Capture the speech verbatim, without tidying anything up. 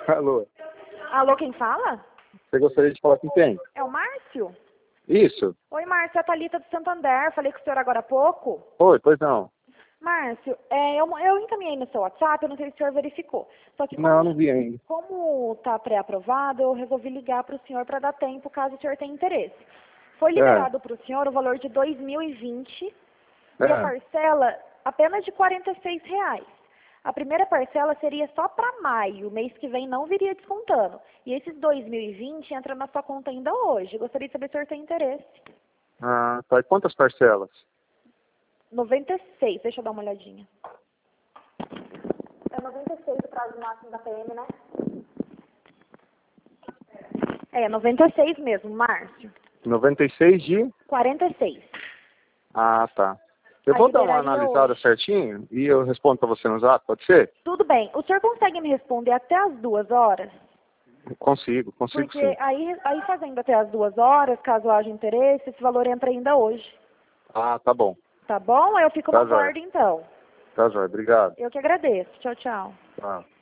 Alô? Alô, quem fala? Você gostaria de falar com quem? É o Márcio? Isso. Oi, Márcio, é a Thalita do Santander. Falei com o senhor agora há pouco. Oi, pois não. Márcio, é, eu, eu encaminhei no seu WhatsApp, eu não sei se o senhor verificou. Só que como, Não, não vi ainda. como está pré-aprovado, eu resolvi ligar para o senhor para dar tempo, caso o senhor tenha interesse. Foi É, liberado para o senhor o valor de dois mil e vinte e a é. parcela apenas de quarenta e seis reais. A primeira parcela seria só para maio, mês que vem não viria descontando. E esses dois mil e vinte entram na sua conta ainda hoje. Gostaria de saber se o senhor tem interesse. Ah, tá. E quantas parcelas? noventa e seis, deixa eu dar uma olhadinha. É noventa e seis o prazo máximo da P M, né? É, noventa e seis mesmo, Márcio. noventa e seis de? quarenta e seis. Ah, tá. Eu Aí vou dar uma liberaria analisada hoje. certinho e eu respondo pra você no zap, pode ser? Tudo bem. O senhor consegue me responder até as duas horas? Consigo, consigo Porque sim. aí, aí fazendo até as duas horas, caso haja interesse, esse valor entra ainda hoje. Ah, tá bom. Tá bom? Eu fico no Tá jóia. aguardo então. Tá jóia. Obrigado. Eu que agradeço. Tchau, tchau. Tá.